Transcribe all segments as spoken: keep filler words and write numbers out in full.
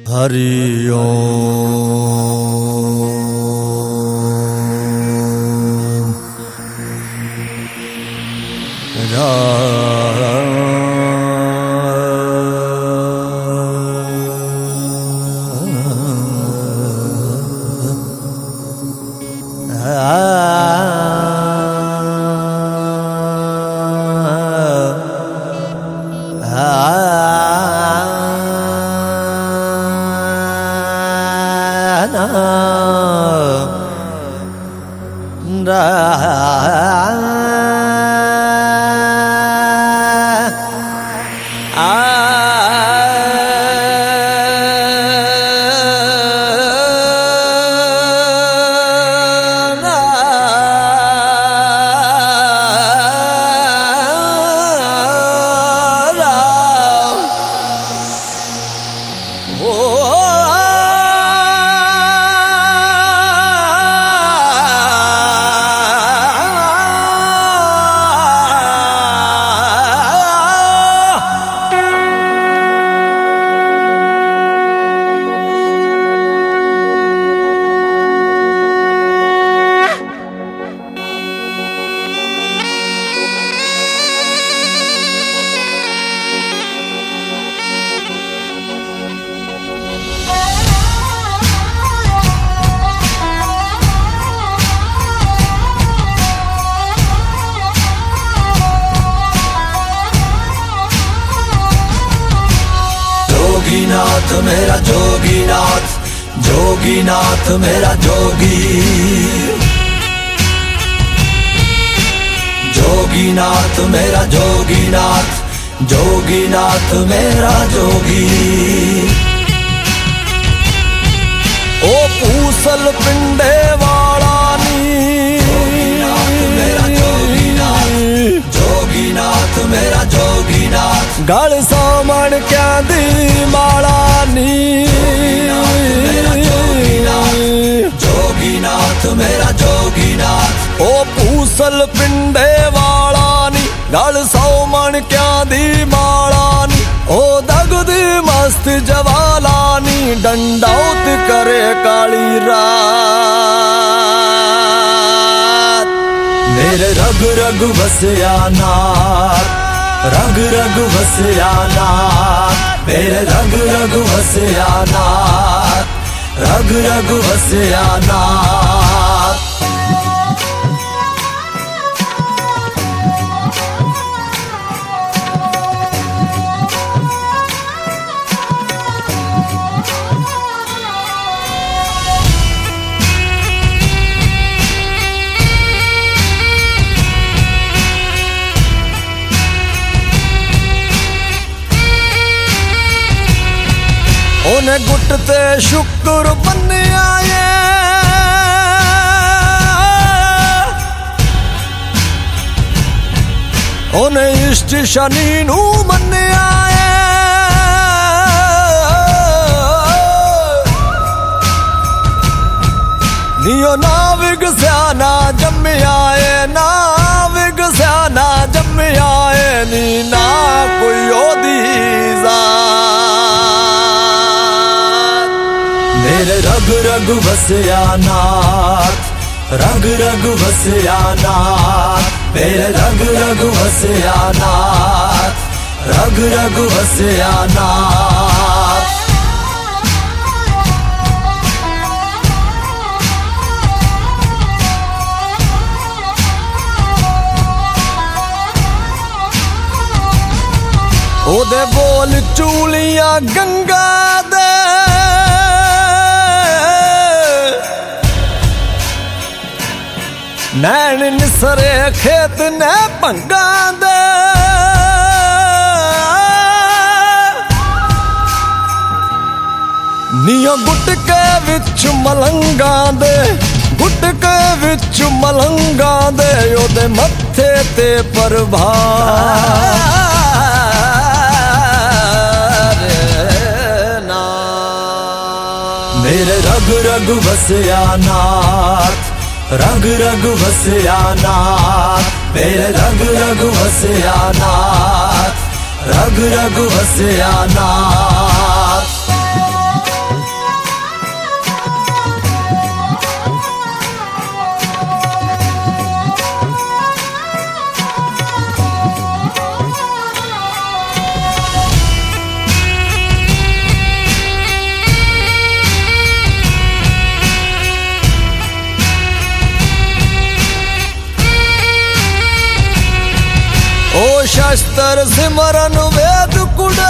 हरि ओम जोगीनाथ मेरा जोगीनाथ, जोगीनाथ मेरा जोगी, जोगीनाथ मेरा जोगीनाथ, जोगीनाथ मेरा जोगी। ओ पूसल पिंडे वाला नी, जोगीनाथ मेरा जोगीनाथ, जोगीनाथ मेरा जोगीनाथ, गल सामण क्या दी माला नी, जोगीनाथ मेरा जोगीनाथ। ओ पूसल पिंडे वाला नी, गल सामण क्या दी माला नी, ओ दगदी मस्त जवाला नी, डंडाउत करे काली रात। मेरे रग रग बसया नाथ, रग रग बसया नाथ, मेरे रग रग बसया नाथ, रग रग बसया नाथ। उन्हें गुटते शुक्र बन्ने आए, उन्हें इष्ट शनि नू मन्ने आए, नियो नाविग स्याना जम्मे आए, नाविग स्याना जम्मे आए नी, ना कोई ओदी मेरे रग रग बसया नाथ, रग रग बसया नाथ, मेरे रग रग बसया नाथ, रग रग बसया नाथ। ओदे बोल चूलियां गंगा दे, नैन निसरे खेत ने भंगा दे, नियो गुटके विच मलंगा दे, गुटके विच मलंगा दे, ओदे मत्थे ते प्रभार ना। मेरे रग रग बसया नाथ, रग रग बसया नाथ, मेरे रग रग बसया नाथ, रग रग बसया नाथ। शस्त्र सिमरन वेद कुड़े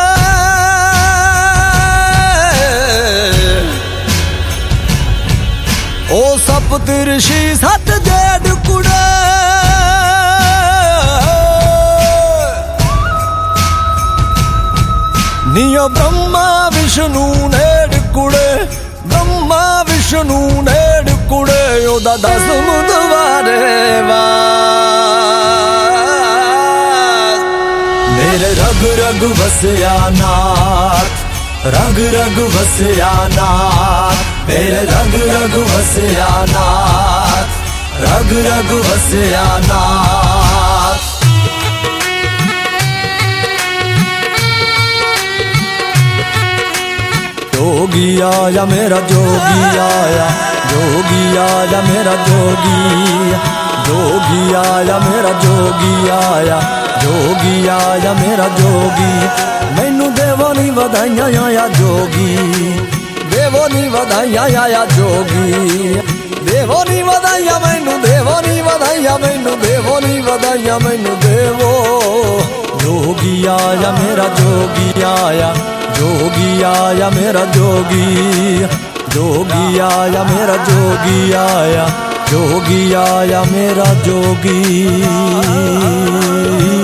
ओ सप्तऋषि सत जेड कुड़े नियो ब्रह्मा विष्णु नेड कुड़े ब्रह्मा विष्णु नेड कुड़े ओदा दस बुधवारे मेरे रग रग वसया नाथ रग रग वसया नाथ मेरे रग रग वसया नाथ रग रग वसया नाथ जोगी आया मेरा जोगी आया जोगी आया मेरा जोगी जोगी आया मेरा जोगी आया जोगी आया मेरा जोगी मैनू देवो नी वधाइयां आया जोगी देवो नी वधाइयां आया जोगी देवो नी वधाइयां मैनू देवो नी वधाइयां मैनू देवो नी वधाइयां मैनू देवो जोगी आया मेरा जोगी आया जोगी आया मेरा जोगी जोगी आया मेरा जोगी आया जोगी आया मेरा जोगी।